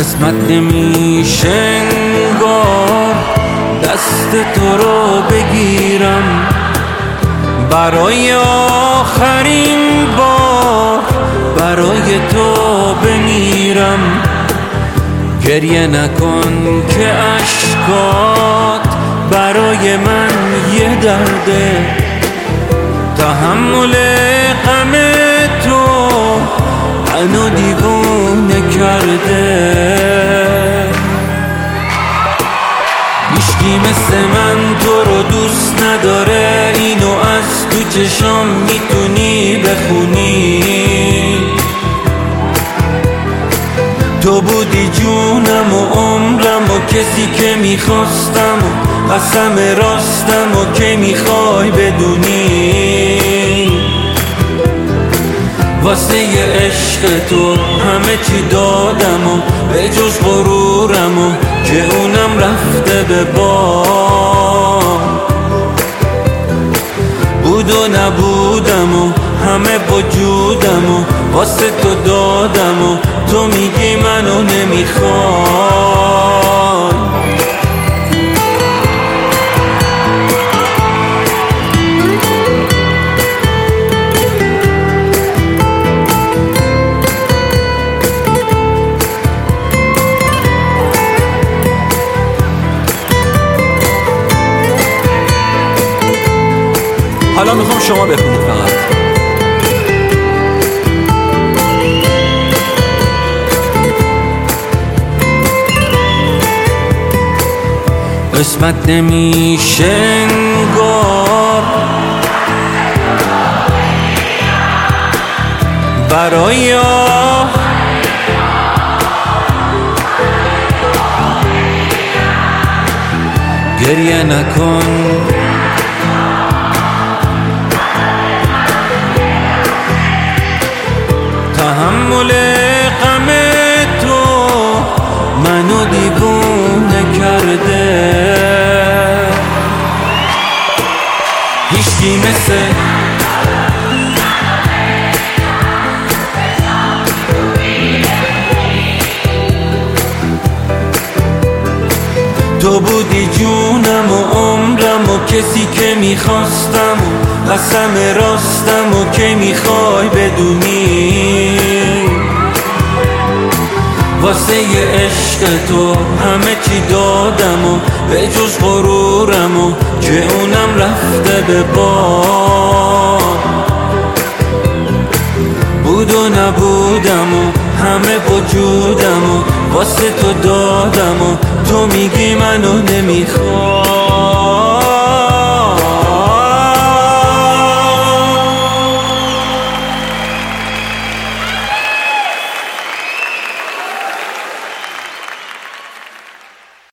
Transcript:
قسمت نمیشه انگار دست تو رو بگیرم، برای آخرین بار برای تو بمیرم. گریه نکن که اشکات برای من یه درده، تحمل غم تو منو دیوونه کرده. هیچکی مثل من تو رو دوست نداره، اینو از تو چشام میتونی بخونی. تو بودی جونم و عمرم و کسی که میخواستم و قسم راستم و که میخوای بدونی. واسه یه عشق تو همه چی دادم و به جز غرورم و که اونم رفته به باد. بود و نبودم و همه وجودم و واسه تو دادم و تو میگی منو نمیخوای. حالا میخوام شما بخونید فقط. قسمت نمیشه انگار برای گریه نکن تحمل غم تو منو دیوونه کرده. هیچکی مثل تو بودی جونم و عمرم و کسی که میخواستم و قسم راستم و که میخوای بدونی. واسه یه عشق تو همه چی دادم و به جز غرورم و که اونم رفته به باد. بود و نبودم و همه وجودم و واسه تو دادم و تو میگی منو نمیخوای.